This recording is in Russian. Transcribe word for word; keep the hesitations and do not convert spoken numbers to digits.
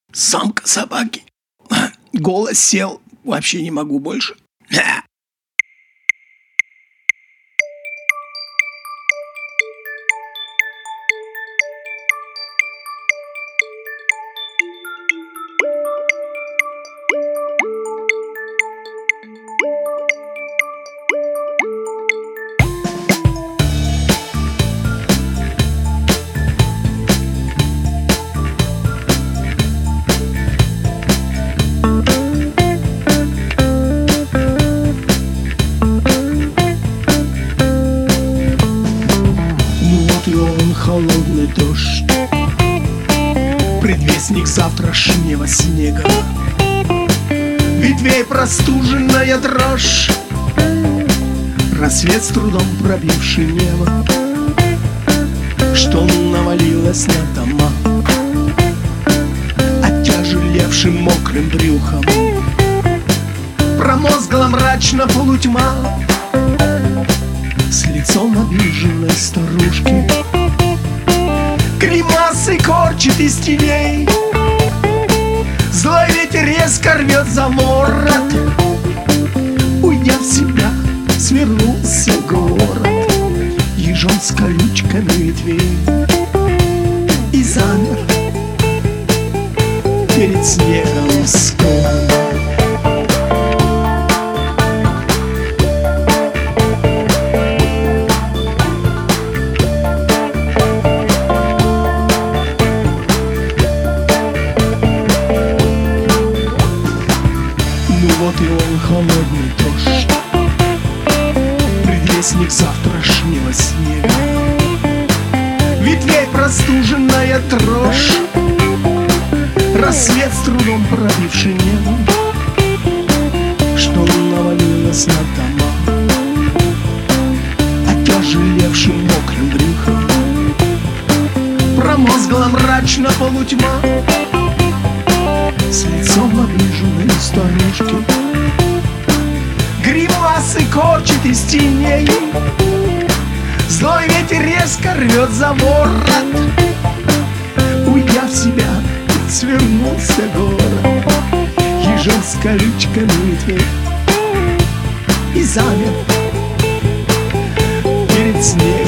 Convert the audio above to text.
Самка собаки. Голос сел. Вообще не могу больше. Холодный дождь, предвестник завтрашнего снега, ветвей простуженная дрожь, рассвет с трудом пробивший небо, что навалилось на дома, оттяжелевшим мокрым брюхом, промозгла мрачно полутьма, с лицом обиженной старушки. Гримасы корчит из теней, злой ветер резко рвет за ворот. Уйдя в себя, свернулся город ежом с колючками ветвей и замер перед снегом скорым. Вот и он, холодный дождь, предвестник завтрашнего снега, ветвей простуженная дрожь, рассвет с трудом пробивший небо, что навалилось на дома, оттяжелевшим мокрым брюхом, промозгла мрачно полутьма, с лицом обиженной старушки. Гримасы корчит из теней, злой ветер резко рвет за ворот. Уйдя в себя, свернулся город ежом с колючками ветвей и замер перед снегом.